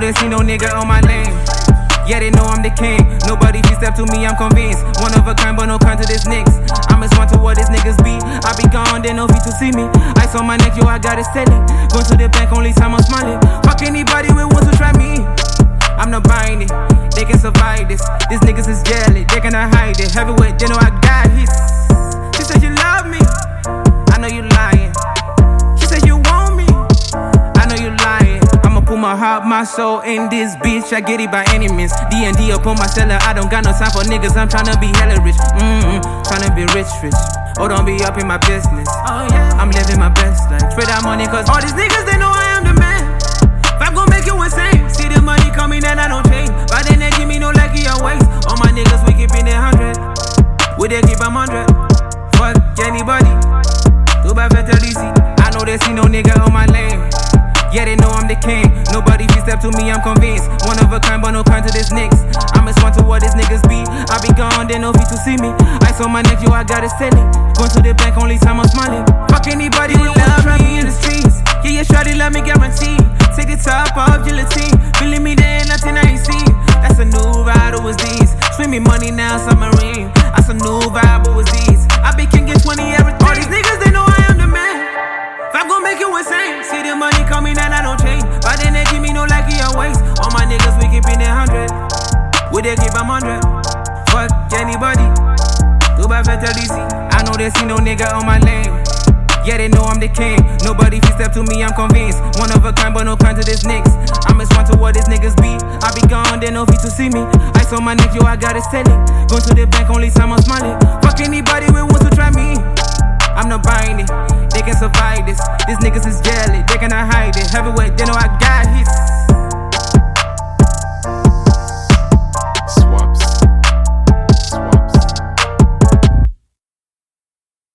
they see no nigga on my lane. Yeah, they know I'm the king. Nobody can step to me, I'm convinced. One of a kind, but no kind to this niggas. I'm as one to what these niggas be. I be gone, they no fit to see me. Ice on my neck, yo, I got it steady. Going to the bank, only time I'm smiling. Fuck anybody who wants to try me. I'm not buying it. They can survive this. These niggas is jelly, they cannot hide it. Heavyweight, they know I got hits. She said you love me. I know you lying. She said you want me. I know you lying. I'ma put my heart, my soul in this bitch. I get it by any means. D&D up on my cellar. I don't got no time for niggas. I'm tryna be hella rich. Tryna be rich. Oh, don't be up in my business. Oh yeah, I'm living my best life. Spread out money cause all these niggas, they know I am the man. If I'm gon' make you insane, see the money coming and I don't change. But then they give me no lucky or waste. All my niggas, we keepin' it 100. We they keep 'em 100. Fuck anybody. Too bad for Talisi. I know they see no nigga on my lane. Yeah, they know I'm the king. Nobody can step to me, I'm convinced. One of a kind, but no kind to this niggas. I'm as one to what these niggas be. I be gone, they no fit to see me. Ice on my neck, yo, I got it steady. Going to the bank, only time I'm smiling. Fuck anybody who love me in the streets. Yeah, shawty love me, guarantee. Take the top off, gelatine. Believe me, there ain't nothing I ain't seen. That's a new ride, it was these. Swimming money now, submarine. That's a new vibe, it was these. I be king, get 20 everything. All these niggas, they know I am the man. If I'm gon' make you insane, see the money coming and I don't change. But then they give me no lucky or waste. All my niggas, we keepin' it 100. We they keep 'em 100. Fuck anybody. Too bad for Talisi. I know they see no nigga on my lane. Yeah, they know I'm the king. Nobody can step to me, I'm convinced. One of a kind, but no kind to this niggas. I'm as one to what these niggas be. I be gone, they no fit to see me. Ice on my neck, yo, I got it steady. Going to the bank, only time I'm smiling. Fuck anybody who wants to try me. I'm not buying it. They can survive this. These niggas is jelly, they cannot hide it. Heavyweight, they know I got hits.